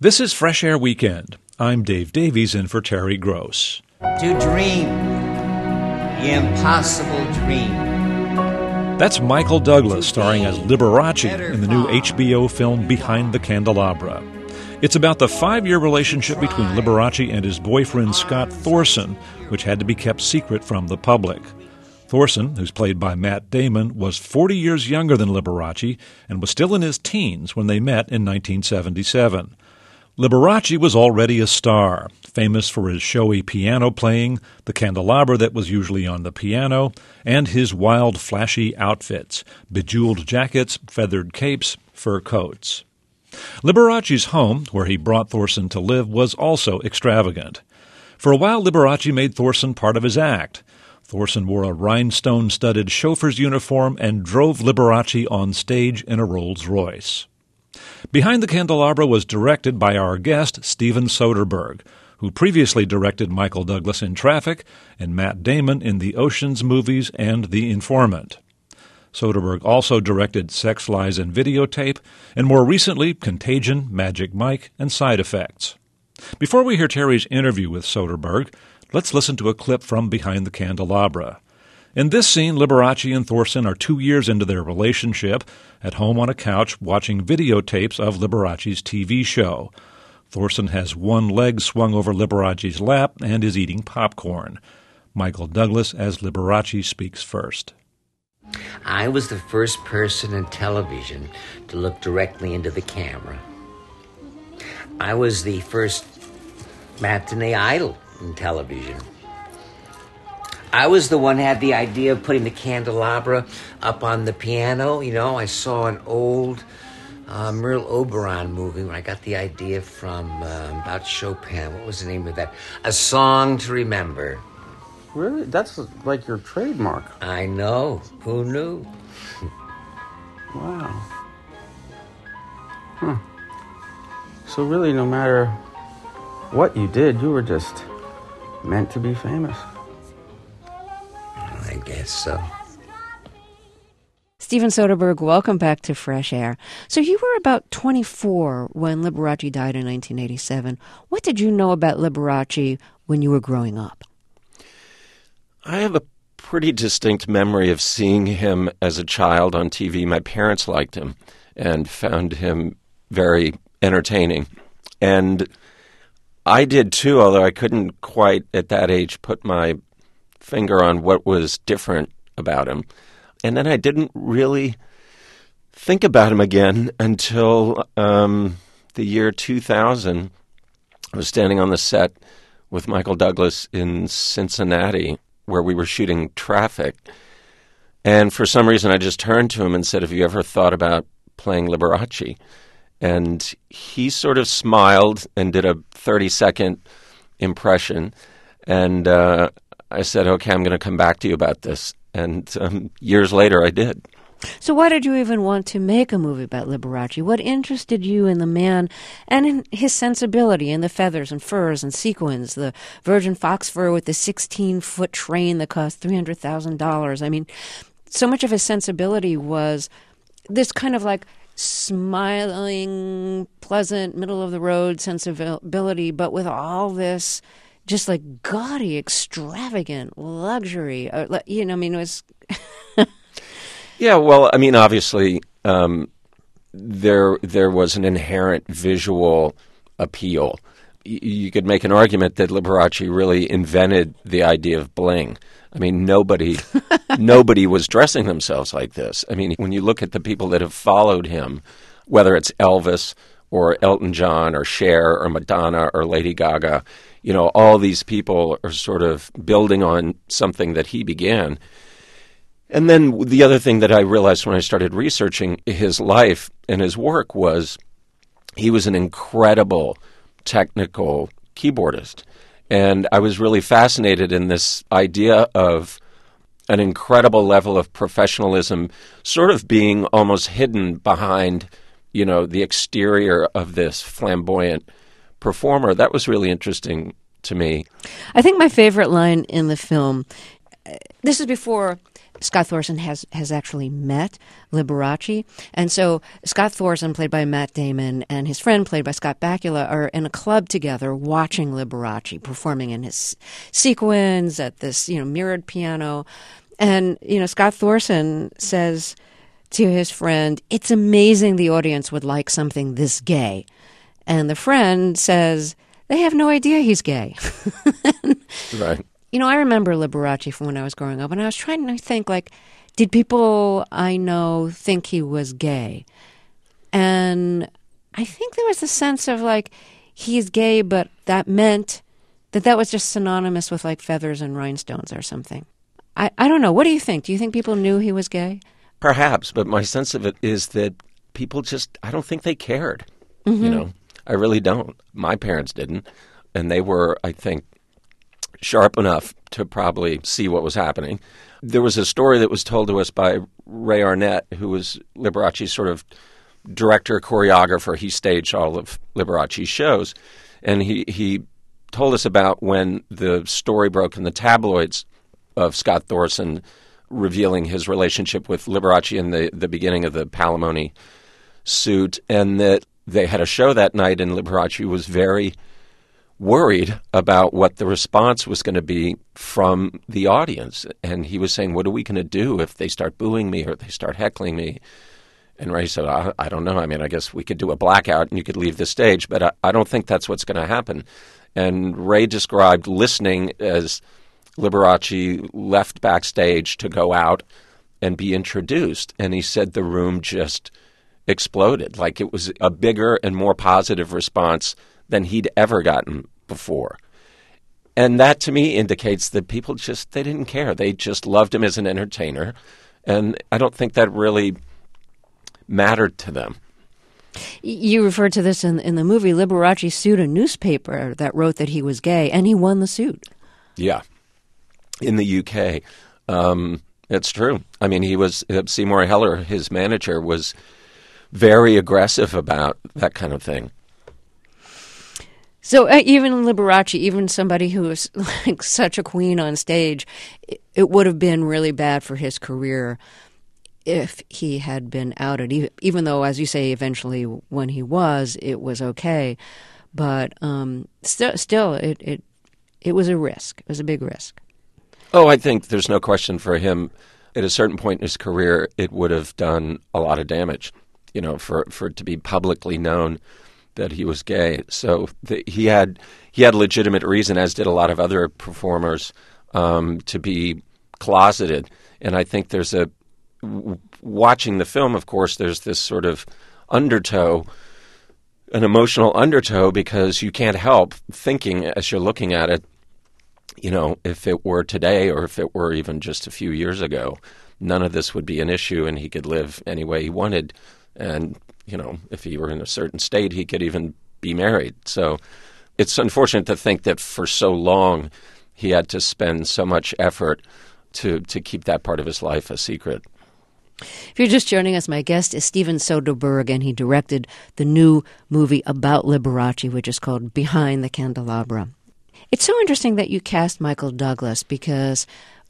This is Fresh Air Weekend. I'm Dave Davies in for Terry Gross. To dream, the impossible dream. That's Michael Douglas starring as Liberace in the new HBO film Behind the Candelabra. It's about the 5-year relationship between Liberace and his boyfriend Scott Thorson, which had to be kept secret from the public. Thorson, who's played by Matt Damon, was 40 years younger than Liberace and was still in his teens when they met in 1977. Liberace was already a star, famous for his showy piano playing, the candelabra that was usually on the piano, and his wild, flashy outfits, bejeweled jackets, feathered capes, fur coats. Liberace's home, where he brought Thorson to live, was also extravagant. For a while, Liberace made Thorson part of his act. Thorson wore a rhinestone-studded chauffeur's uniform and drove Liberace on stage in a Rolls-Royce. Behind the Candelabra was directed by our guest, Steven Soderbergh, who previously directed Michael Douglas in Traffic and Matt Damon in the Ocean's movies and The Informant. Soderbergh also directed Sex, Lies, and Videotape, and more recently, Contagion, Magic Mike, and Side Effects. Before we hear Terry's interview with Soderbergh, let's listen to a clip from Behind the Candelabra. In this scene, Liberace and Thorson are 2 years into their relationship, at home on a couch watching videotapes of Liberace's TV show. Thorson has one leg swung over Liberace's lap and is eating popcorn. Michael Douglas as Liberace speaks first. I was the first person in television to look directly into the camera. I was the first matinee idol in television. I was the one who had the idea of putting the candelabra up on the piano. You know, I saw an old Merle Oberon movie where I got the idea from about Chopin. What was the name of that? A Song to Remember. Really? That's like your trademark. I know. Who knew? Wow. Huh. So really, no matter what you did, you were just meant to be famous. I guess so. Steven Soderbergh, welcome back to Fresh Air. So you were about 24 when Liberace died in 1987. What did you know about Liberace when you were growing up? I have a pretty distinct memory of seeing him as a child on TV. My parents liked him and found him very entertaining. And I did too, although I couldn't quite at that age put my finger on what was different about him. And then I didn't really think about him again until the year 2000. I was standing on the set with Michael Douglas in Cincinnati, where we were shooting Traffic. And for some reason, I just turned to him and said, "Have you ever thought about playing Liberace?" And he sort of smiled and did a 30-second impression. And I said, "Okay, I'm going to come back to you about this." And years later, I did. So why did you even want to make a movie about Liberace? What interested you in the man and in his sensibility, in the feathers and furs and sequins, the virgin fox fur with the 16-foot train that cost $300,000? I mean, so much of his sensibility was this kind of like smiling, pleasant, middle-of-the-road sensibility, but with all this just like gaudy, extravagant luxury. You know, I mean, it was... Yeah, well, I mean, obviously, there was an inherent visual appeal. You could make an argument that Liberace really invented the idea of bling. I mean, nobody was dressing themselves like this. I mean, when you look at the people that have followed him, whether it's Elvis or Elton John or Cher or Madonna or Lady Gaga, you know, all these people are sort of building on something that he began. And then the other thing that I realized when I started researching his life and his work was he was an incredible technical keyboardist. And I was really fascinated in this idea of an incredible level of professionalism sort of being almost hidden behind, you know, the exterior of this flamboyant performer. That was really interesting to me. I think my favorite line in the film, this is before Scott Thorson has actually met Liberace. And so Scott Thorson, played by Matt Damon, and his friend, played by Scott Bakula, are in a club together watching Liberace performing in his sequins at this, mirrored piano. And, Scott Thorson says to his friend, "It's amazing the audience would like something this gay." And the friend says, "They have no idea he's gay." Right. I remember Liberace from when I was growing up, and I was trying to think, did people I know think he was gay? And I think there was a sense of, he's gay, but that meant that was just synonymous with, feathers and rhinestones or something. I don't know. What do you think? Do you think people knew he was gay? Perhaps, but my sense of it is that people I don't think they cared. Mm-hmm. I really don't. My parents didn't, and they were, I think, sharp enough to probably see what was happening. There was a story that was told to us by Ray Arnett, who was Liberace's sort of director, choreographer. He staged all of Liberace's shows, and he told us about when the story broke in the tabloids of Scott Thorson revealing his relationship with Liberace in the beginning of the Palimony suit, and that they had a show that night, and Liberace was very worried about what the response was going to be from the audience. And he was saying, what are we going to do if they start booing me or they start heckling me? And Ray said, I don't know. I mean, I guess we could do a blackout and you could leave the stage, but I don't think that's what's going to happen. And Ray described listening as Liberace left backstage to go out and be introduced. And he said the room just exploded. It was a bigger and more positive response than he'd ever gotten before. And that, to me, indicates that people they didn't care. They just loved him as an entertainer. And I don't think that really mattered to them. You referred to this in the movie. Liberace sued a newspaper that wrote that he was gay, and he won the suit. Yeah. In the UK. It's true. I mean, he was, Seymour Heller, his manager, was very aggressive about that kind of thing. So even Liberace, even somebody who was such a queen on stage, it would have been really bad for his career if he had been outed, even though, as you say, eventually when he was, it was okay. But still, it was a risk. It was a big risk. Oh, I think there's no question for him. At a certain point in his career, it would have done a lot of damage, for it to be publicly known that he was gay. So he had legitimate reason, as did a lot of other performers, to be closeted. And I think watching the film, of course, there's this sort of undertow, an emotional undertow, because you can't help thinking as you're looking at it, if it were today or if it were even just a few years ago, none of this would be an issue and he could live any way he wanted. And, if he were in a certain state, he could even be married. So it's unfortunate to think that for so long he had to spend so much effort to keep that part of his life a secret. If you're just joining us, my guest is Steven Soderbergh, and he directed the new movie about Liberace, which is called Behind the Candelabra. It's so interesting that you cast Michael Douglas because,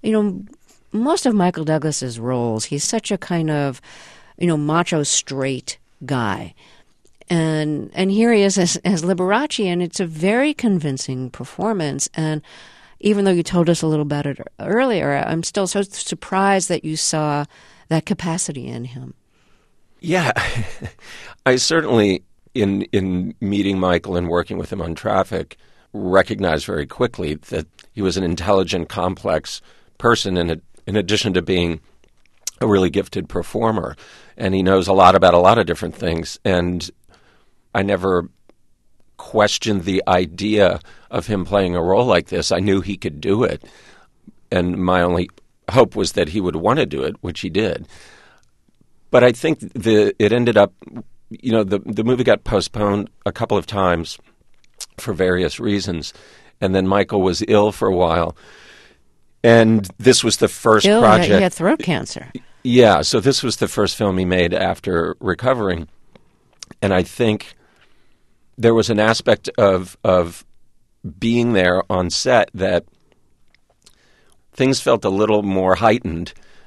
most of Michael Douglas's roles, he's such a kind of, macho straight guy. And here he is as Liberace, and it's a very convincing performance. And even though you told us a little about it earlier, I'm still so surprised that you saw that capacity in him. Yeah. I certainly, in meeting Michael and working with him on Traffic, recognized very quickly that he was an intelligent, complex person in addition to being a really gifted performer. And he knows a lot about a lot of different things. And I never questioned the idea of him playing a role like this. I knew he could do it. And my only hope was that he would want to do it, which he did. But I think it ended up, the movie got postponed a couple of times for various reasons. And then Michael was ill for a while. And this was the first project. He had throat cancer. Yeah, so this was the first film he made after recovering. And I think there was an aspect of being there on set that things felt a little more heightened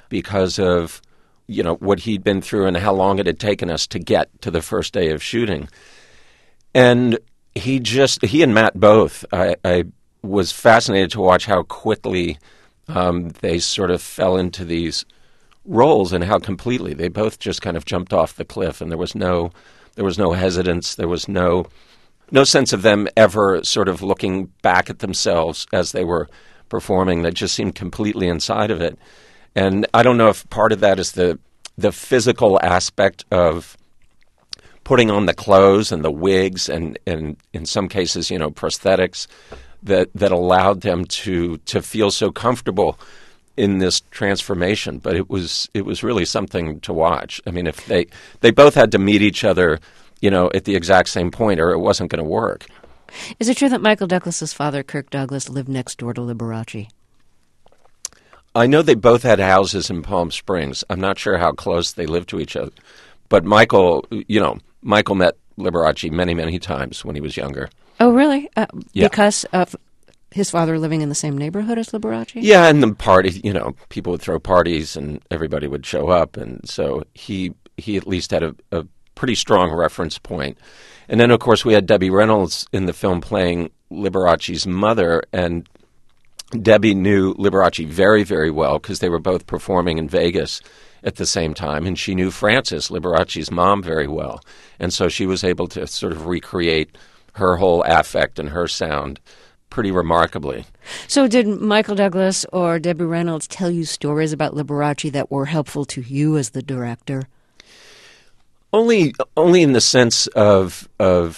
because of, what he'd been through and how long it had taken us to get to the first day of shooting. And he and Matt both, I was fascinated to watch how quickly they sort of fell into these roles and how completely they both just kind of jumped off the cliff, and there was no hesitance, there was no sense of them ever sort of looking back at themselves as they were performing. They just seemed completely inside of it. And I don't know if part of that is the physical aspect of putting on the clothes and the wigs and in some cases, prosthetics that allowed them to feel so comfortable in this transformation. But it was really something to watch. I mean, if they both had to meet each other, at the exact same point, or it wasn't going to work. Is it true that Michael Douglas's father, Kirk Douglas, lived next door to Liberace? I know they both had houses in Palm Springs. I'm not sure how close they lived to each other. But Michael met Liberace many, many times when he was younger. Oh, really? Yeah. Because of his father living in the same neighborhood as Liberace? Yeah, and the party, people would throw parties and everybody would show up. And so he at least had a pretty strong reference point. And then, of course, we had Debbie Reynolds in the film playing Liberace's mother, and Debbie knew Liberace very, very well because they were both performing in Vegas at the same time, and she knew Frances, Liberace's mom, very well. And so she was able to sort of recreate her whole affect and her sound pretty remarkably. So did Michael Douglas or Debbie Reynolds tell you stories about Liberace that were helpful to you as the director? Only in the sense of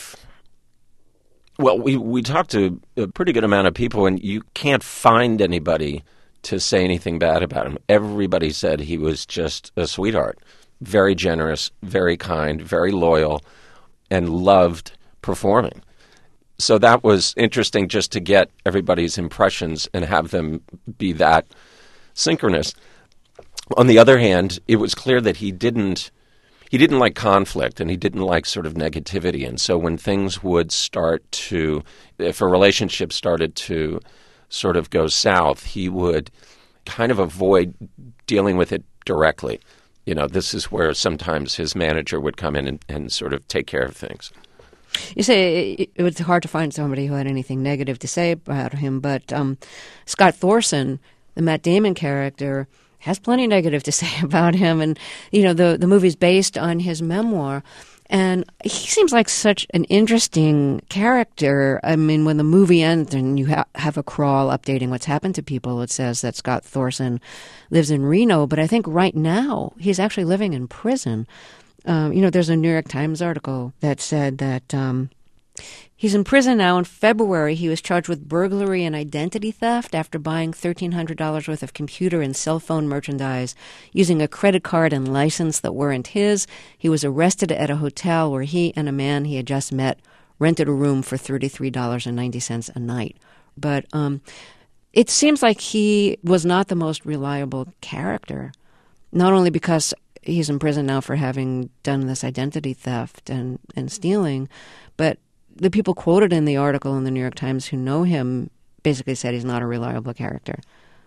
well, we talked to a pretty good amount of people, and you can't find anybody to say anything bad about him. Everybody said he was just a sweetheart, very generous, very kind, very loyal, and loved performing. So that was interesting just to get everybody's impressions and have them be that synchronous. On the other hand, it was clear that he didn't like conflict, and he didn't like sort of negativity. And so when things would if a relationship started to sort of go south, he would kind of avoid dealing with it directly. This is where sometimes his manager would come in and sort of take care of things. You say it was hard to find somebody who had anything negative to say about him, but Scott Thorson, the Matt Damon character, has plenty negative to say about him. And, the movie's based on his memoir. And he seems like such an interesting character. I mean, when the movie ends and you have a crawl updating what's happened to people, it says that Scott Thorson lives in Reno. But I think right now he's actually living in prison. There's a New York Times article that said that he's in prison now. In February, he was charged with burglary and identity theft after buying $1,300 worth of computer and cell phone merchandise using a credit card and license that weren't his. He was arrested at a hotel where he and a man he had just met rented a room for $33.90 a night. But it seems like he was not the most reliable character, not only because he's in prison now for having done this identity theft and stealing, but the people quoted in the article in the New York Times who know him basically said he's not a reliable character.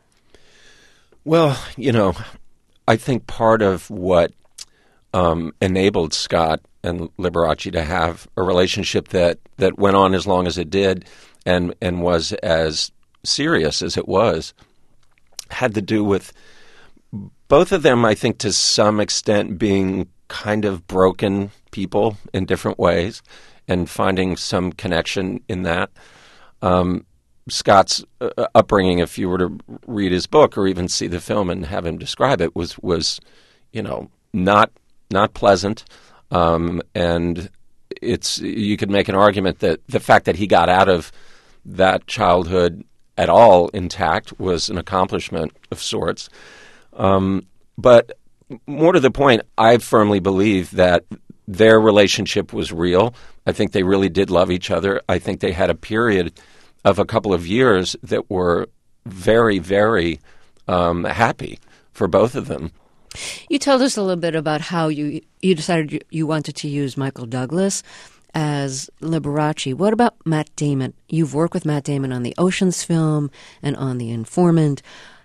Well, I think part of what enabled Scott and Liberace to have a relationship that went on as long as it did and was as serious as it was had to do with both of them, I think, to some extent being kind of broken people in different ways and finding some connection in that. Scott's upbringing, if you were to read his book or even see the film and have him describe it, was not pleasant. And you could make an argument that the fact that he got out of that childhood at all intact was an accomplishment of sorts. But more to the point, I firmly believe that their relationship was real. I think they really did love each other. I think they had a period of a couple of years that were very, very happy for both of them. You told us a little bit about how you decided you wanted to use Michael Douglas as Liberace. What about Matt Damon? You've worked with Matt Damon on the Ocean's film and on The Informant.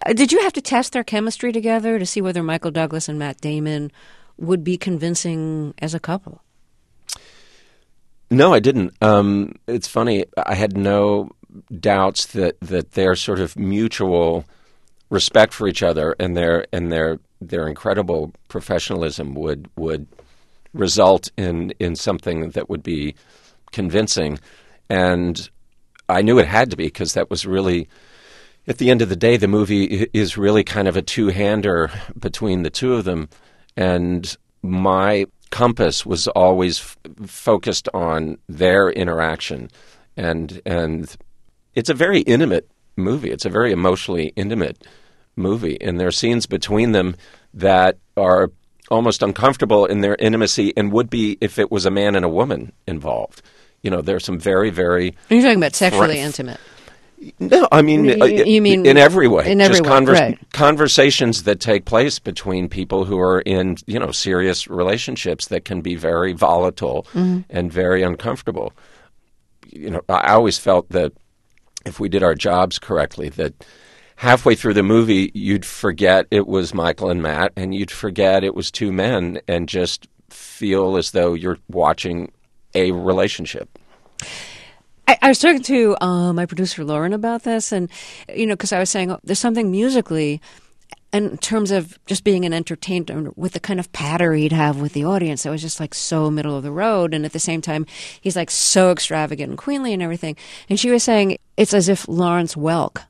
Did you have to test their chemistry together to see whether Michael Douglas and Matt Damon would be convincing as a couple? No, I didn't. It's funny. I had no doubts that their sort of mutual respect for each other and their incredible professionalism would result in something that would be convincing. And I knew it had to be, because that was really, at the end of the day, the movie is really kind of a two-hander between the two of them. And my compass was always focused on their interaction. And it's a very intimate movie. It's a very emotionally intimate movie. And there are scenes between them that are almost uncomfortable in their intimacy and would be if it was a man and a woman involved. You know, there's some very, very... You're talking about sexually intimate. No, I mean, you mean in every way. In every way, right. Conversations that take place between people who are in, serious relationships that can be very volatile and very uncomfortable. I always felt that if we did our jobs correctly, that halfway through the movie, you'd forget it was Michael and Matt, and you'd forget it was two men, and just feel as though you're watching a relationship. I was talking to my producer Lauren about this, and because I was saying there's something musically, in terms of just being an entertainer, with the kind of patter he'd have with the audience, that was just like so middle of the road, and at the same time he's like so extravagant and queenly and everything. And she was saying it's as if Lawrence Welk,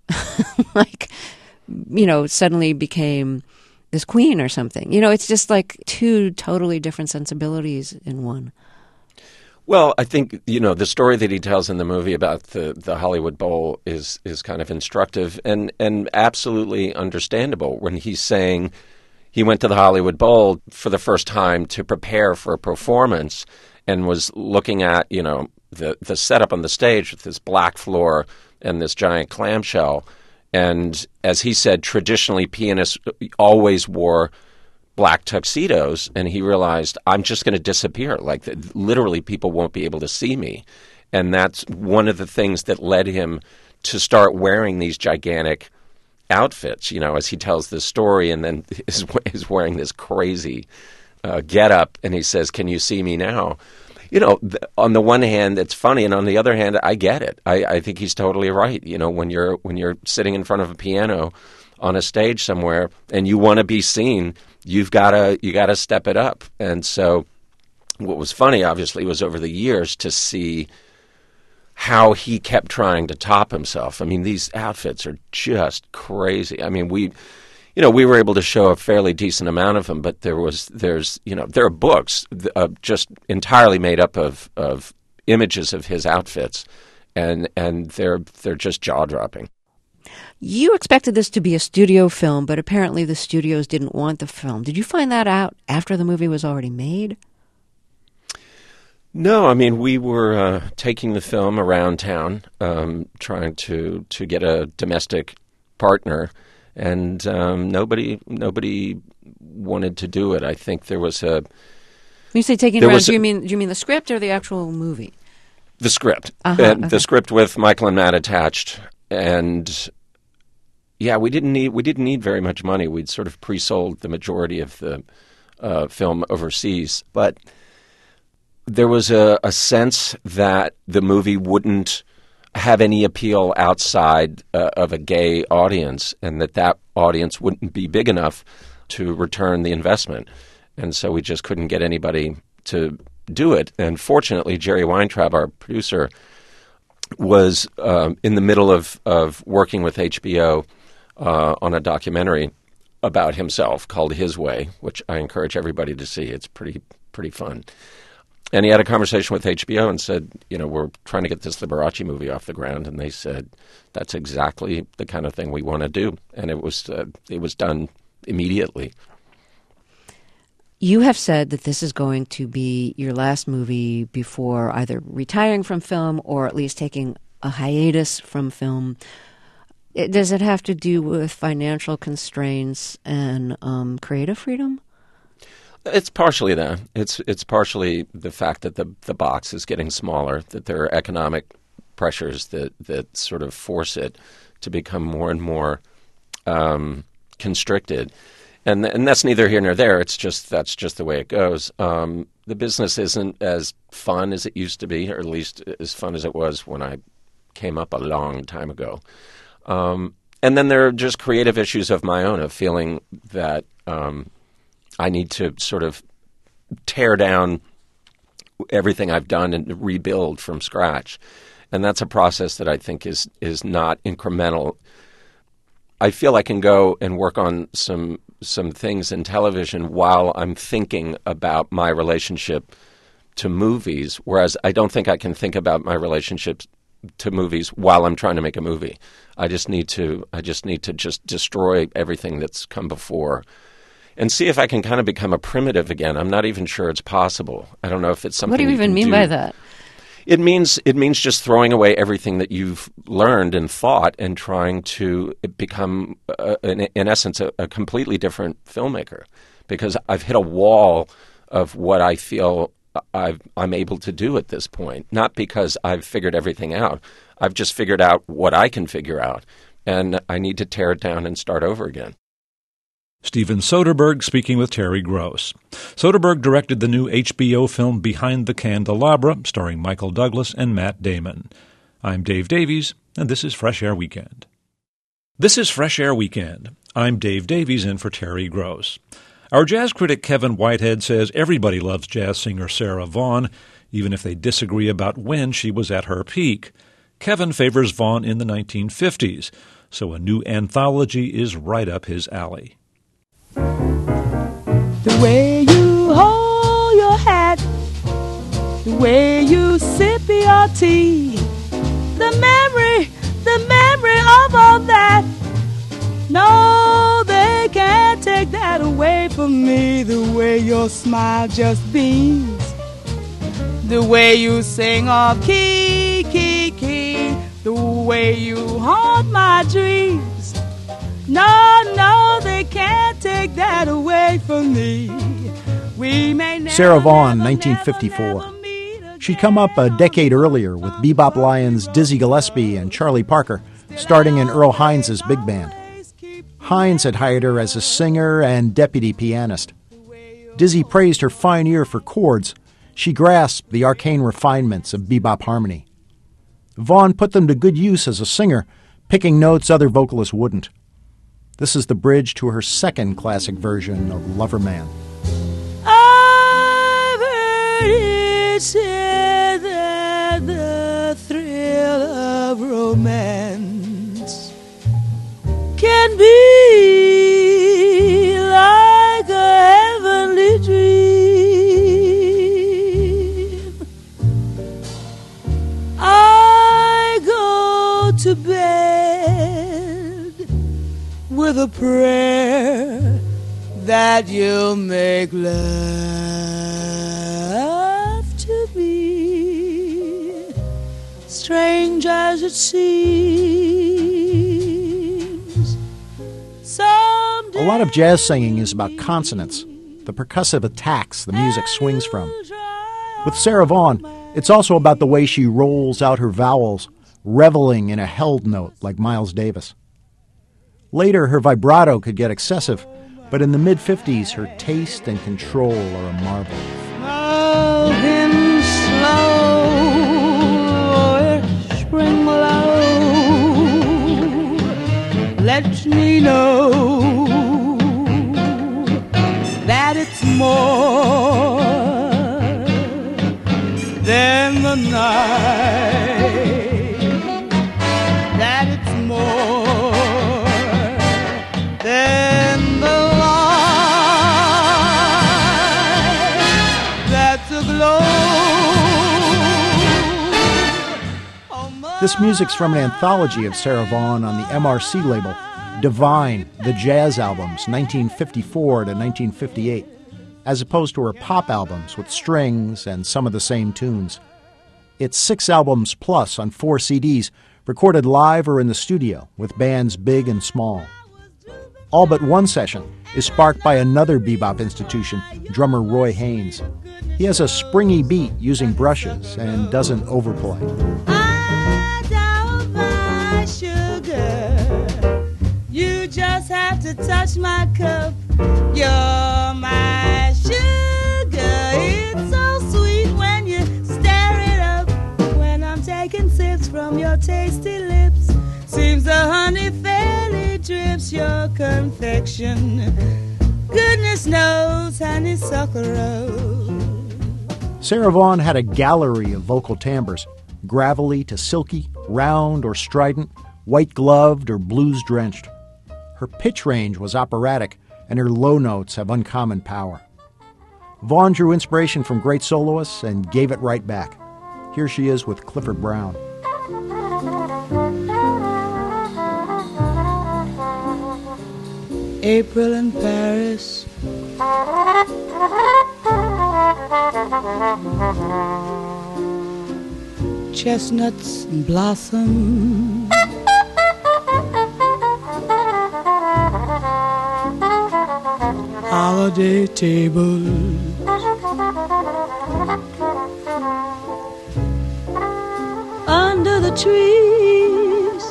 suddenly became this queen or something. It's just like two totally different sensibilities in one. Well, I think, the story that he tells in the movie about the Hollywood Bowl is kind of instructive and absolutely understandable when he's saying he went to the Hollywood Bowl for the first time to prepare for a performance and was looking at, the setup on the stage with this black floor and this giant clamshell. And as he said, traditionally pianists always wore black tuxedos, and he realized, I'm just going to disappear. Like, literally, people won't be able to see me. And that's one of the things that led him to start wearing these gigantic outfits, as he tells this story, and then is wearing this crazy getup, and he says, can you see me now? On the one hand, it's funny, and on the other hand, I get it. I think he's totally right. When you're sitting in front of a piano on a stage somewhere and you want to be seen, you got to step it up. And so what was funny, obviously, was over the years to see how he kept trying to top himself. I mean, these outfits are just crazy. I mean, we were able to show a fairly decent amount of them, but there are books just entirely made up of images of his outfits, and they're just jaw-dropping. You expected this to be a studio film, but apparently the studios didn't want the film. Did you find that out after the movie was already made? No, I mean, we were taking the film around town, trying to get a domestic partner, and nobody wanted to do it. I think there was a... When you say taking around, do you mean the script or the actual movie? The script. Okay. The script with Michael and Matt attached. And yeah, we didn't need very much money. We'd sort of pre-sold the majority of the film overseas, but there was a sense that the movie wouldn't have any appeal outside of a gay audience, and that audience wouldn't be big enough to return the investment. And so we just couldn't get anybody to do it. And fortunately, Jerry Weintraub, our producer, was in the middle of working with HBO on a documentary about himself called His Way, which I encourage everybody to see. It's pretty fun. And he had a conversation with HBO and said, we're trying to get this Liberace movie off the ground. And they said, that's exactly the kind of thing we want to do. And it was done immediately. You have said that this is going to be your last movie before either retiring from film or at least taking a hiatus from film. Does it have to do with financial constraints and creative freedom? It's partially that. It's partially the fact that the box is getting smaller, that there are economic pressures that sort of force it to become more and more constricted. And that's neither here nor there. That's just the way it goes. The business isn't as fun as it used to be, or at least as fun as it was when I came up a long time ago. And then there are just creative issues of my own, of feeling that I need to sort of tear down everything I've done and rebuild from scratch. And that's a process that I think is not incremental. I feel I can go and work on some things in television while I'm thinking about my relationship to movies, whereas I don't think I can think about my relationship to movies while I'm trying to make a movie. I just need to just destroy everything that's come before and see if I can kind of become a primitive again. I'm not even sure it's possible. I don't know if it's something. What do you even mean by that? It means just throwing away everything that you've learned and thought and trying to become, in essence, a completely different filmmaker. Because I've hit a wall of what I feel I'm able to do at this point. Not because I've figured everything out. I've just figured out what I can figure out. And I need to tear it down and start over again. Steven Soderbergh speaking with Terry Gross. Soderbergh directed the new HBO film Behind the Candelabra, starring Michael Douglas and Matt Damon. I'm Dave Davies, and this is Fresh Air Weekend. This is Fresh Air Weekend. I'm Dave Davies in for Terry Gross. Our jazz critic Kevin Whitehead says everybody loves jazz singer Sarah Vaughan, even if they disagree about when she was at her peak. Kevin favors Vaughan in the 1950s, so a new anthology is right up his alley. The way you hold your hat, the way you sip your tea, the memory of all that. No, they can't take that away from me. The way your smile just beams, the way you sing off key, key, key, the way you haunt my dreams. No, they can't take that away from me. We may never, Sarah Vaughan, 1954. She'd come up a decade earlier with bebop lions Dizzy Gillespie and Charlie Parker, starting in Earl Hines' big band. Hines had hired her as a singer and deputy pianist. Dizzy praised her fine ear for chords. She grasped the arcane refinements of bebop harmony. Vaughan put them to good use as a singer, picking notes other vocalists wouldn't. This is the bridge to her second classic version of Loverman. I've heard it said that the thrill of romance can be like a heavenly dream. I go to bed with a prayer that you'll make love to me, strange as it seems. Someday A lot of jazz singing is about consonants, the percussive attacks the music swings from. With Sarah Vaughan, it's also about the way she rolls out her vowels, reveling in a held note like Miles Davis. Later, her vibrato could get excessive, but in the mid-50s, her taste and control are a marvel. Moving slow, spring below, let me know that it's more than the night, that it's more than the light that's aglow. This music's from an anthology of Sarah Vaughan on the MRC label, Divine, the Jazz Albums, 1954 to 1958, as opposed to her pop albums with strings and some of the same tunes. It's 6 albums plus on 4 CDs, recorded live or in the studio with bands big and small. All but one session is sparked by another bebop institution, drummer Roy Haynes. He has a springy beat using brushes and doesn't overplay. I doubt my sugar, you just have to touch my cup. You're my sugar. It's so sweet when you stir it up. When I'm taking sips from your tasty lips, seems the honey fairly drips your confection. Goodness knows honeysuckle rose. Sarah Vaughan had a gallery of vocal timbres, gravelly to silky, round or strident, white-gloved or blues-drenched. Her pitch range was operatic, and her low notes have uncommon power. Vaughan drew inspiration from great soloists and gave it right back. Here she is with Clifford Brown. April in Paris. Chestnuts in blossom. Holiday tables. Under the trees.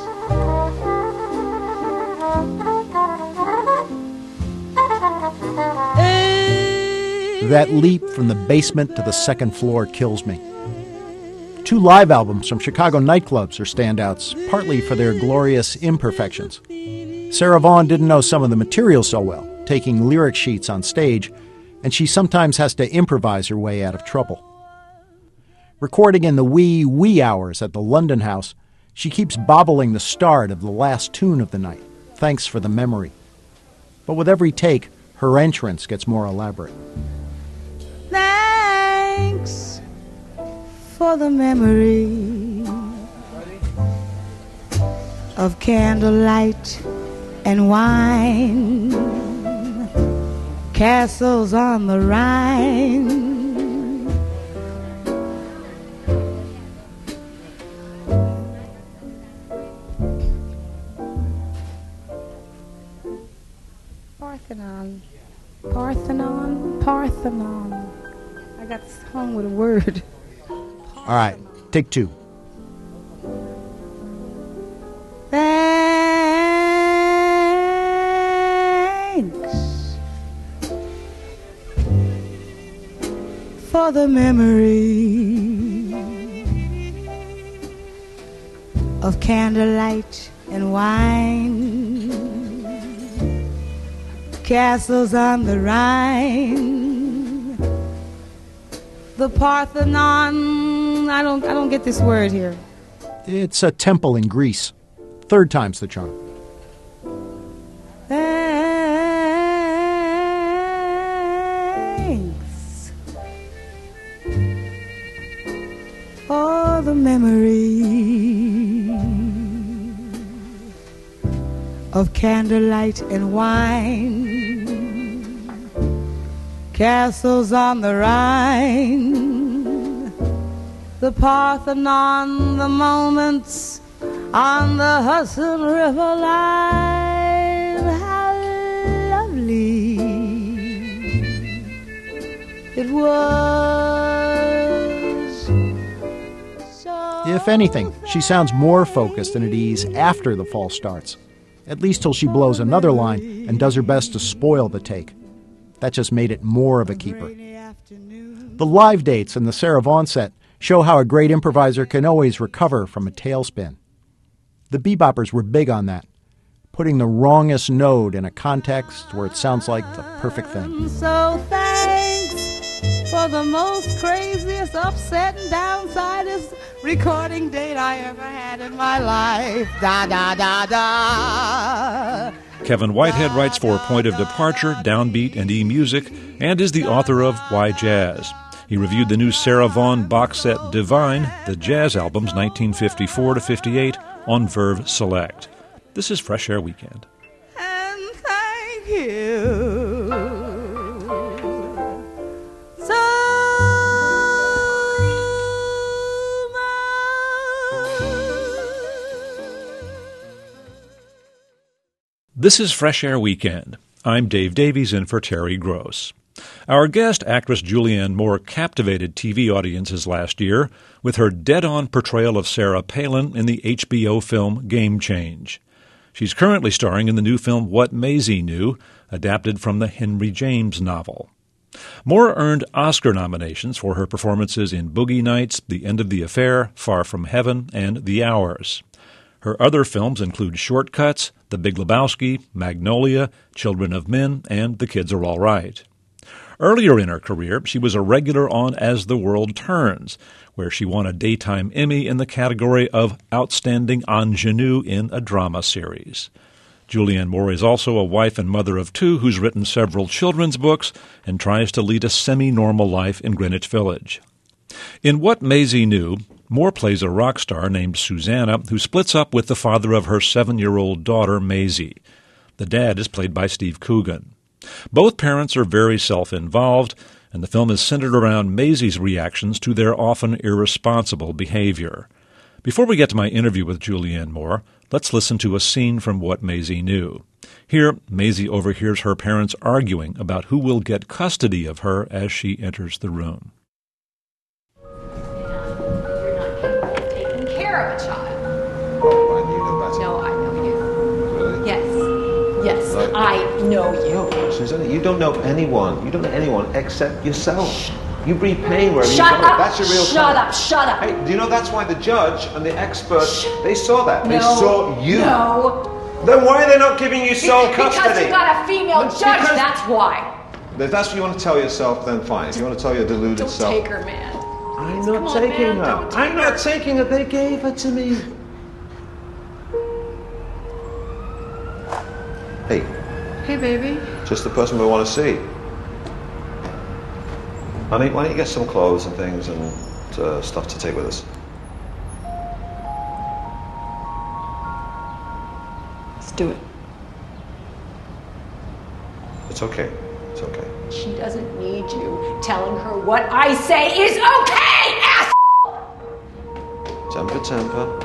That leap from the basement to the second floor kills me. 2 live albums from Chicago nightclubs are standouts, partly for their glorious imperfections. Sarah Vaughan didn't know some of the material so well, taking lyric sheets on stage, and she sometimes has to improvise her way out of trouble. Recording in the wee hours at the London House, she keeps bobbling the start of the last tune of the night, Thanks for the Memory. But with every take, her entrance gets more elaborate. Thanks for the memory of candlelight and wine, castles on the Rhine. Parthenon. I got hung with a word. All right, take 2. Thanks for the memory of candlelight and wine, castles on the Rhine, the Parthenon. I don't get this word here. It's a temple in Greece. 3rd time's the charm. Thanks for the memory of candlelight and wine, castles on the Rhine, the Parthenon, the moments on the Hudson River line. How lovely it was. So If anything, she sounds more focused and at ease after the fall starts, at least till she blows another line and does her best to spoil the take. That just made it more of a keeper. The live dates in the Sarah Vaughan set show how a great improviser can always recover from a tailspin. The beboppers were big on that, putting the wrongest note in a context where it sounds like the perfect thing. So thanks for the most craziest, upsetting, downsidest recording date I ever had in my life. Da da da da. Kevin Whitehead writes for Point of Departure, Downbeat, and eMusic, and is the author of Why Jazz. He reviewed the new Sarah Vaughan box set Divine, the jazz albums 1954 to 58, on Verve Select. This is Fresh Air Weekend. And thank you so much. This is Fresh Air Weekend. I'm Dave Davies in for Terry Gross. Our guest, actress Julianne Moore, captivated TV audiences last year with her dead-on portrayal of Sarah Palin in the HBO film Game Change. She's currently starring in the new film What Maisie Knew, adapted from the Henry James novel. Moore earned Oscar nominations for her performances in Boogie Nights, The End of the Affair, Far From Heaven, and The Hours. Her other films include Shortcuts, The Big Lebowski, Magnolia, Children of Men, and The Kids Are All Right. Earlier in her career, she was a regular on As the World Turns, where she won a Daytime Emmy in the category of Outstanding Ingenue in a Drama Series. Julianne Moore is also a wife and mother of two who's written several children's books and tries to lead a semi-normal life in Greenwich Village. In What Maisie Knew, Moore plays a rock star named Susanna who splits up with the father of her 7-year-old daughter, Maisie. The dad is played by Steve Coogan. Both parents are very self-involved, and the film is centered around Maisie's reactions to their often irresponsible behavior. Before we get to my interview with Julianne Moore, let's listen to a scene from What Maisie Knew. Here, Maisie overhears her parents arguing about who will get custody of her as she enters the room. You're not taking care of a child. Oh, and you know better. No, I know you. Really? Yes, Right. I know you. No, Susanna, you don't know anyone. You don't know anyone except yourself. You breathe pain wherever Shut you go. up! That's your real Shut talent. up! Shut up! Hey, do you know that's why the judge and the expert, they saw that. They No, saw you. No. Then why are they not giving you sole custody? Because you got a female Because- judge, that's why. If that's what you want to tell yourself, then fine. If you want to tell your deluded Don't self. take her, man. I'm Come not on, taking man, her. don't take I'm not her. taking her. They gave her to me. Hey, Hey, baby. just the person we want to see. Honey, why don't you get some clothes and things and stuff to take with us? Let's do it. It's okay. It's okay. She doesn't need you telling her what I say is okay, ass. Temper, temper.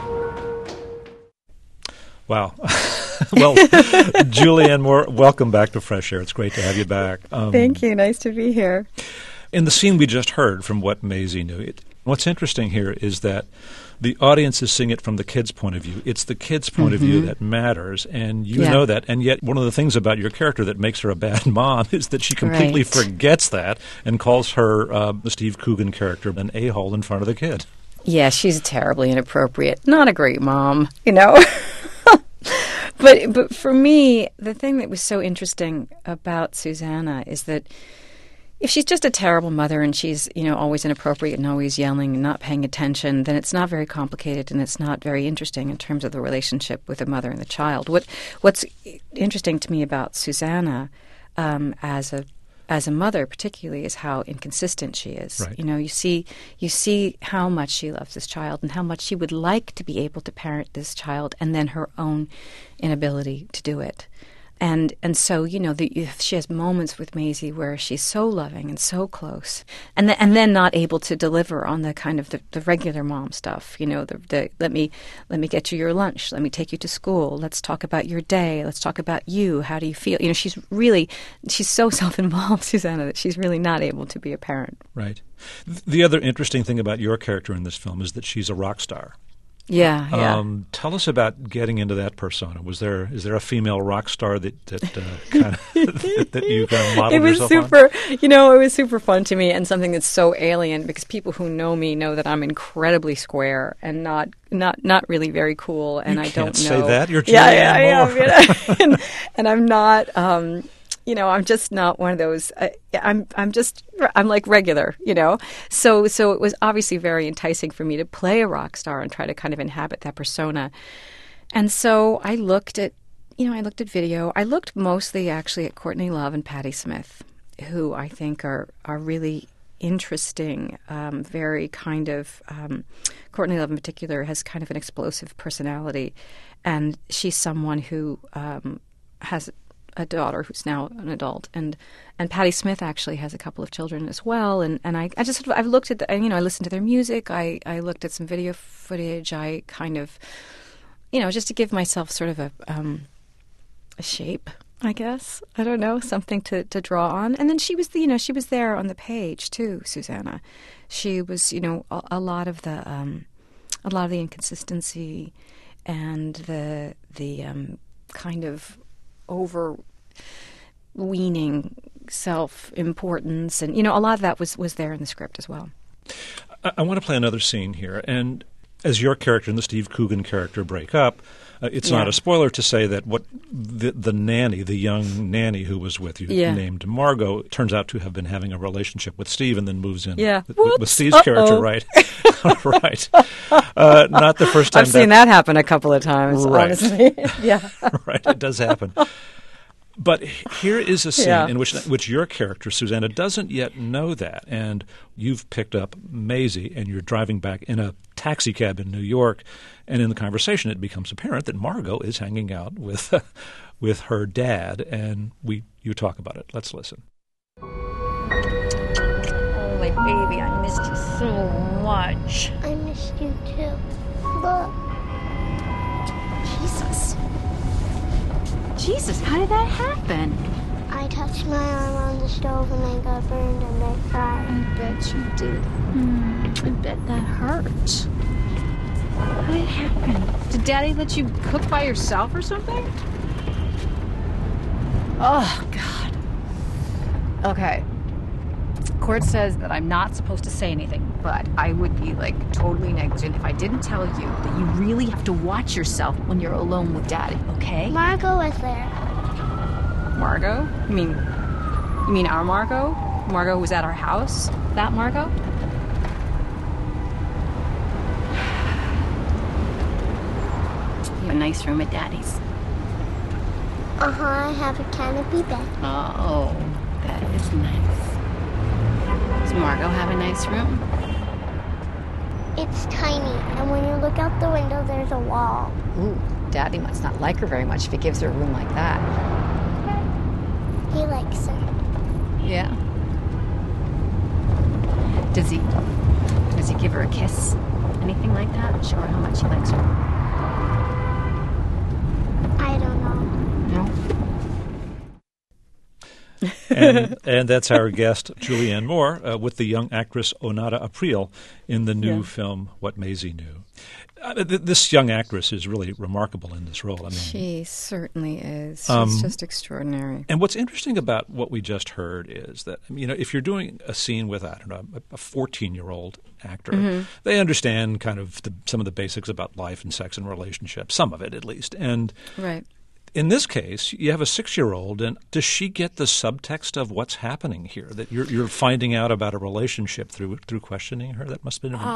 Wow. Well, Julianne Moore, welcome back to Fresh Air. It's great to have you back. Thank you. Nice to be here. In the scene we just heard from What Maisie Knew, what's interesting here is that the audience is seeing it from the kid's point of view. It's the kid's point of view that matters, and you know that. And yet one of the things about your character that makes her a bad mom is that she completely forgets that and calls her, the Steve Coogan character, an a-hole in front of the kid. Yeah, she's terribly inappropriate. Not a great mom, you know. But for me, the thing that was so interesting about Susanna is that if she's just a terrible mother and she's, you know, always inappropriate and always yelling and not paying attention, then it's not very complicated and it's not very interesting in terms of the relationship with the mother and the child. What's interesting to me about Susanna as a mother particularly is how inconsistent she is. Right. You know, you see how much she loves this child and how much she would like to be able to parent this child, and then her own inability to do it. And so, you know, she has moments with Maisie where she's so loving and so close, and then not able to deliver on the kind of the regular mom stuff. You know, the let me get you your lunch, let me take you to school, let's talk about your day, let's talk about you. How do you feel? You know, she's so self-involved, Susanna, that she's really not able to be a parent. Right. The other interesting thing about your character in this film is that she's a rock star. Yeah. Tell us about getting into that persona. Is there a female rock star that kind of that you kind of modeled yourself on? It was super fun to me, and something that's so alien because people who know me know that I'm incredibly square and not really very cool, and I don't know. Say that. You're Julianne Moore. Yeah, you know? and I'm not. I'm just not one of those. I'm like regular, you know. So it was obviously very enticing for me to play a rock star and try to kind of inhabit that persona. And so I looked at video. I looked mostly actually at Courtney Love and Patti Smith, who I think are really interesting. Very kind of Courtney Love in particular has kind of an explosive personality, and she's someone who has a daughter who's now an adult, and Patti Smith actually has a couple of children as well, and I've looked at I listened to their music, I looked at some video footage, I kind of, just to give myself sort of a shape, I guess, I don't know, something to draw on. And then she was there on the page too, Susanna. She was, a lot of the inconsistency and the kind of overweening self-importance, and a lot of that was there in the script as well. I want to play another scene here, and as your character and the Steve Coogan character break up, it's not a spoiler to say that what the nanny, the young nanny who was with you, named Margot, turns out to have been having a relationship with Steve, and then moves in with Steve's character, right? Right. Not the first time. I've seen that happen a couple of times, right. honestly. Yeah. Right, it does happen. But here is a scene in which your character, Susanna, doesn't yet know that. And you've picked up Maisie, and you're driving back in a taxi cab in New York. And in the conversation, it becomes apparent that Margot is hanging out with her dad. And you talk about it. Let's listen. Oh, my baby, I missed you so much. I missed you too. Look. Jesus, how did that happen? I touched my arm on the stove and I got burned and I cried. I bet you did. I bet that hurt. How did it happen? Did Daddy let you cook by yourself or something? Oh, God. Okay. Court says that I'm not supposed to say anything, but I would be, totally negligent if I didn't tell you that you really have to watch yourself when you're alone with Daddy, okay? Margot was there. Margot? You mean our Margot? Margot who was at our house? That Margot? You have a nice room at Daddy's. I have a canopy bed. Oh, that is nice. Does Margot have a nice room? It's tiny, and when you look out the window, there's a wall. Ooh, Daddy must not like her very much if he gives her a room like that. He likes her. Yeah. Does he give her a kiss? Anything like that? Show her how much he likes her? I don't know. No? And that's our guest, Julianne Moore, with the young actress Onata April in the new film What Maisie Knew. This young actress is really remarkable in this role. She certainly is. She's just extraordinary. And what's interesting about what we just heard is that, if you're doing a scene with, a 14-year-old actor, they understand kind of some of the basics about life and sex and relationships, some of it at least. And right. In this case, you have a 6-year-old, and does she get the subtext of what's happening here? That you're finding out about a relationship through questioning her? That must have been.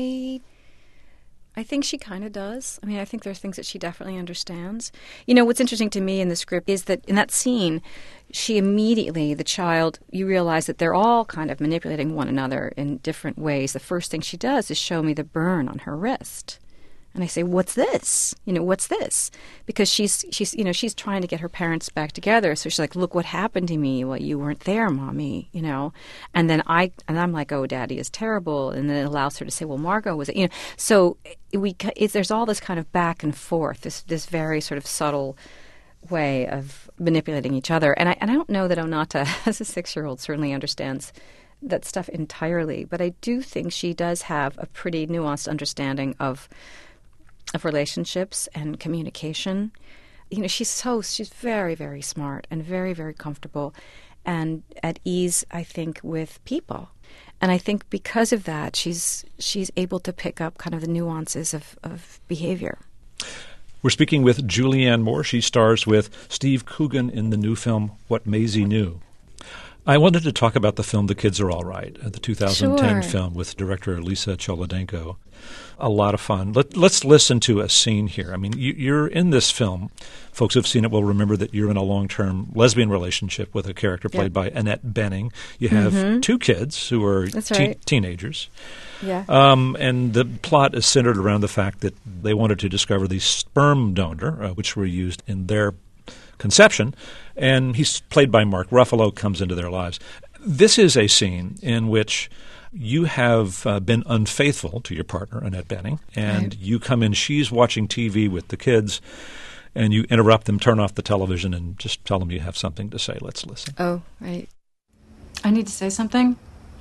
I think she kind of does. I think there's things that she definitely understands. What's interesting to me in the script is that in that scene, she immediately, the child, you realize that they're all kind of manipulating one another in different ways. The first thing she does is show me the burn on her wrist. And I say, what's this? What's this? Because she's trying to get her parents back together. So she's like, look what happened to me. Well, you weren't there, Mommy, And then I'm like, oh, Daddy is terrible. And then it allows her to say, well, Margot was, So there's all this kind of back and forth, this very sort of subtle way of manipulating each other. And I don't know that Onata, as a 6-year-old, certainly understands that stuff entirely. But I do think she does have a pretty nuanced understanding of relationships and communication. She's very, very smart and very, very comfortable and at ease, I think, with people. And I think because of that, she's able to pick up kind of the nuances of behavior. We're speaking with Julianne Moore. She stars with Steve Coogan in the new film What Maisie Knew. I wanted to talk about the film The Kids Are All Right, the 2010 film with director Lisa Cholodenko. A lot of fun. Let's listen to a scene here. You're in this film. Folks who have seen it will remember that you're in a long-term lesbian relationship with a character played by Annette Bening. You have 2 kids who are teenagers. Yeah. And the plot is centered around the fact that they wanted to discover the sperm donor, which were used in their conception, and he's played by Mark Ruffalo, comes into their lives. This is a scene in which you have been unfaithful to your partner, Annette Bening, and you come in, she's watching TV with the kids, and you interrupt them, turn off the television, and just tell them you have something to say. Let's listen. Oh, right. I need to say something.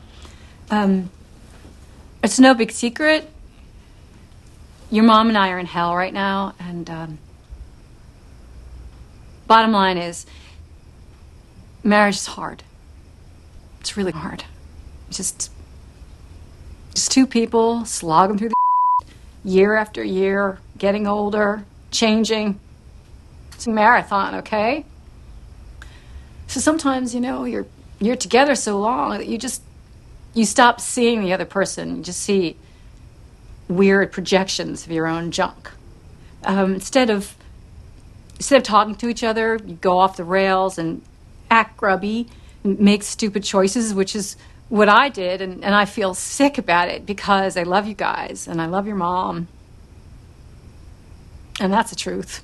It's no big secret. Your mom and I are in hell right now, and Bottom line is, marriage is hard. It's really hard. It's just two people slogging through the year after year, getting older, changing. It's a marathon, okay? So sometimes, you're together so long that you stop seeing the other person. You just see weird projections of your own junk. Instead of talking to each other, you go off the rails and act grubby and make stupid choices, which is what I did, and I feel sick about it because I love you guys and I love your mom. And that's the truth.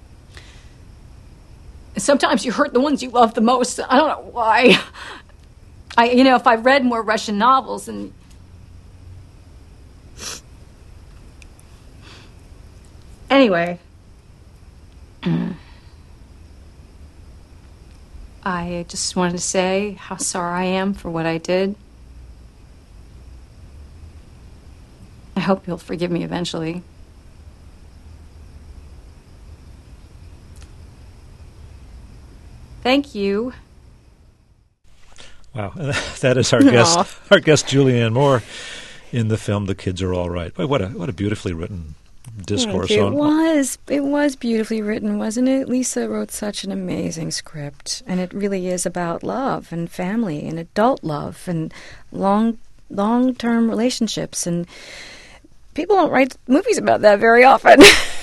And sometimes you hurt the ones you love the most. I don't know why. If I read more Russian novels and anyway, I just wanted to say how sorry I am for what I did. I hope you'll forgive me eventually. Thank you. Wow, that is our guest, Julianne Moore, in the film "The Kids Are All Right." Boy, what a beautifully written discourse. It was beautifully written, wasn't it? Lisa wrote such an amazing script, and it really is about love and family and adult love and long-term relationships, and people don't write movies about that very often.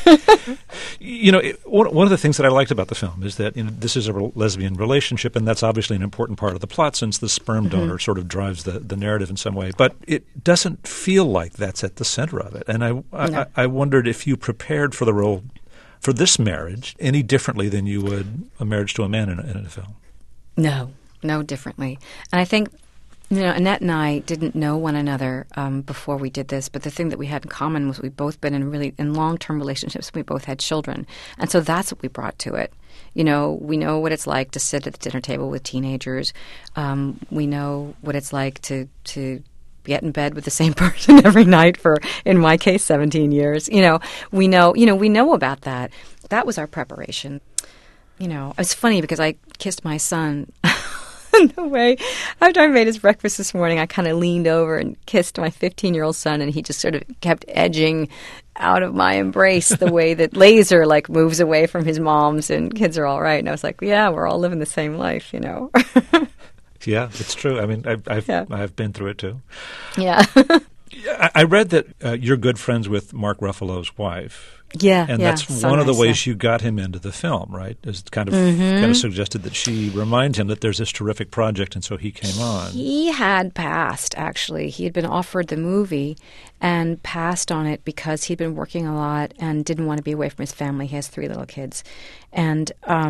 One of the things that I liked about the film is that this is a lesbian relationship, and that's obviously an important part of the plot since the sperm donor sort of drives the narrative in some way. But it doesn't feel like that's at the center of it. And I wondered if you prepared for the role for this marriage any differently than you would a marriage to a man in a film. No, differently. And I think Annette and I didn't know one another before we did this, but the thing that we had in common was we'd both been in long-term relationships. We both had children. And so that's what we brought to it. We know what it's like to sit at the dinner table with teenagers. We know what it's like to get in bed with the same person every night for, in my case, 17 years. We know about that. That was our preparation. It's funny because I kissed my son the way, after I made his breakfast this morning, I kind of leaned over and kissed my 15-year-old son, and he just sort of kept edging out of my embrace the way that Laser moves away from his mom's and Kids Are All Right. And I was like, yeah, we're all living the same life, Yeah, it's true. I mean, I've been through it too. Yeah. I read that you're good friends with Mark Ruffalo's wife. Yeah, and that's one of the ways you got him into the film, right? Is kind of suggested that she reminded him that there's this terrific project, and so he came on. He had passed, actually. He had been offered the movie and passed on it because he'd been working a lot and didn't want to be away from his family. He has 3 little kids, and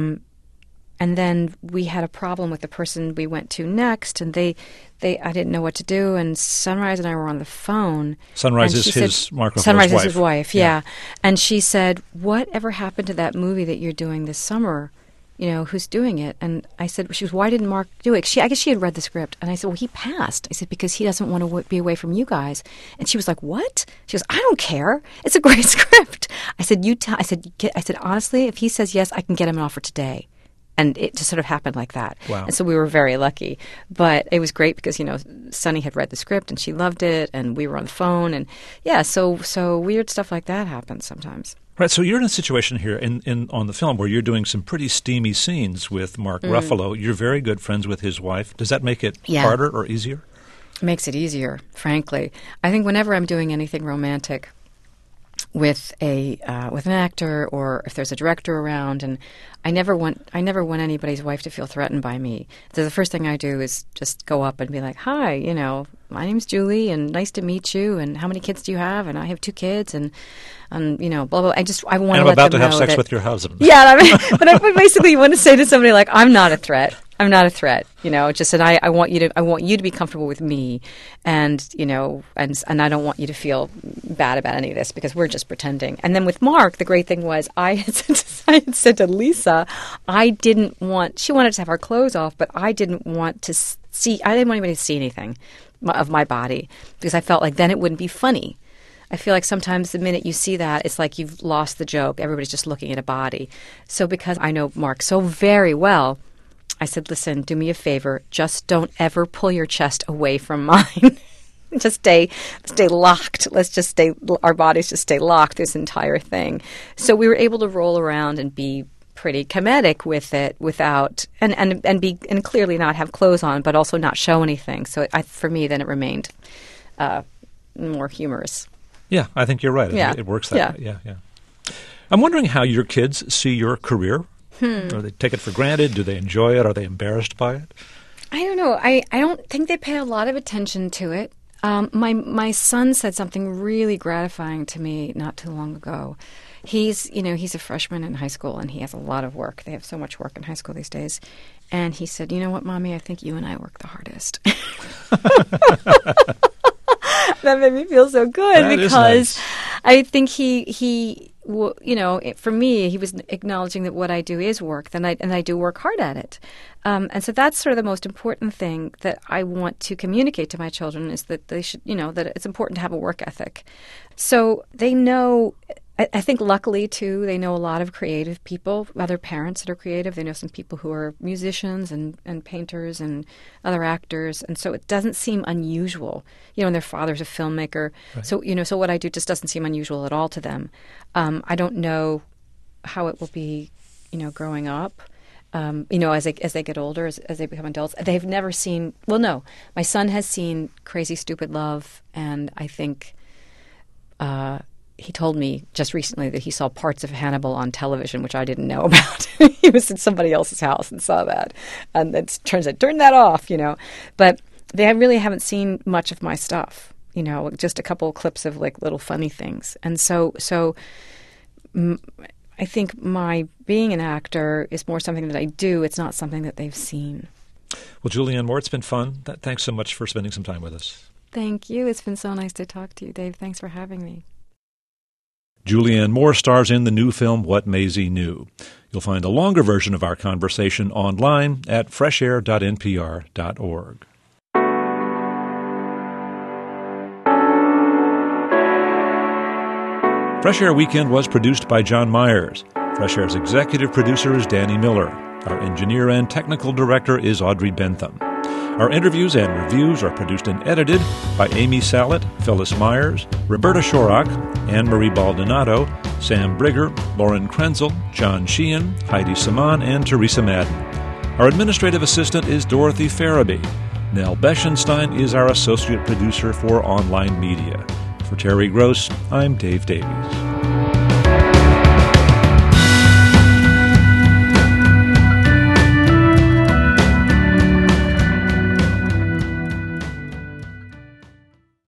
then we had a problem with the person we went to next, and I didn't know what to do, and Sunrise and I were on the phone. Sunrise is Mark Ruffalo's Sunrise wife. is his wife, yeah. And she said, "Whatever happened to that movie that you're doing this summer? Who's doing it?" And I said, why didn't Mark do it? I guess she had read the script. And I said, well, he passed. I said, because he doesn't want to be away from you guys. And she was like, what? She goes, I don't care. It's a great script. I said, I said, honestly, if he says yes, I can get him an offer today. And it just sort of happened like that. Wow. And so we were very lucky. But it was great because, Sunny had read the script and she loved it, and we were on the phone. And, so weird stuff like that happens sometimes. Right, so you're in a situation here on the film where you're doing some pretty steamy scenes with Mark Ruffalo. You're very good friends with his wife. Does that make it harder or easier? It makes it easier, frankly. I think whenever I'm doing anything romantic with an actor, or if there's a director around, and I never want anybody's wife to feel threatened by me. So the first thing I do is just go up and be like, "Hi, my name's Julie, and nice to meet you. And how many kids do you have?" And I have 2 kids, and blah blah. I want to let them know that. I'm about to have sex with your husband. Yeah, but I basically want to say to somebody like, "I'm not a threat. I'm not a threat." Just that I want you to be comfortable with me, and and I don't want you to feel bad about any of this because we're just pretending. And then with Mark, the great thing was I had said to Lisa, she wanted to have her clothes off, but I didn't want anybody to see anything of my body because I felt like then it wouldn't be funny. I feel like sometimes the minute you see that, it's like you've lost the joke. Everybody's just looking at a body. So because I know Mark so very well, I said, listen, do me a favor. Just don't ever pull your chest away from mine. Just stay locked. Our bodies just stay locked this entire thing. So we were able to roll around and be pretty comedic with it without, and clearly not have clothes on, but also not show anything. So for me, then it remained more humorous. Yeah, I think you're right. Yeah. It works that way. Yeah. I'm wondering how your kids see your career. Do they take it for granted? Do they enjoy it? Are they embarrassed by it? I don't know. I don't think they pay a lot of attention to it. My son said something really gratifying to me not too long ago. He's a freshman in high school, and he has a lot of work. They have so much work in high school these days. And he said, you know what, Mommy, I think you and I work the hardest. That made me feel so good that because nice. I think for me, he was acknowledging that what I do is work, and I do work hard at it. And so that's sort of the most important thing that I want to communicate to my children is that they should, that it's important to have a work ethic. So they know, I think luckily, too, they know a lot of creative people, other parents that are creative. They know some people who are musicians and painters and other actors. And so it doesn't seem unusual, and their father's a filmmaker. Right. So, so what I do just doesn't seem unusual at all to them. I don't know how it will be, growing up. As they get older, as they become adults. They've never seen, my son has seen Crazy Stupid Love, and I think he told me just recently that he saw parts of Hannibal on television, which I didn't know about. He was at somebody else's house and saw that. And it turns out, turn that off, But they really haven't seen much of my stuff, just a couple of clips of like little funny things. And so I think my being an actor is more something that I do. It's not something that they've seen. Well, Julianne Moore, it's been fun. Thanks so much for spending some time with us. Thank you. It's been so nice to talk to you, Dave. Thanks for having me. Julianne Moore stars in the new film What Maisie Knew. You'll find a longer version of our conversation online at freshair.npr.org. Fresh Air Weekend was produced by John Myers. Fresh Air's executive producer is Danny Miller. Our engineer and technical director is Audrey Bentham. Our interviews and reviews are produced and edited by Amy Sallet, Phyllis Myers, Roberta Shorrock, Anne-Marie Baldonado, Sam Brigger, Lauren Krenzel, John Sheehan, Heidi Saman, and Teresa Madden. Our administrative assistant is Dorothy Farabee. Nell Beschenstein is our associate producer for online media. For Terry Gross, I'm Dave Davies.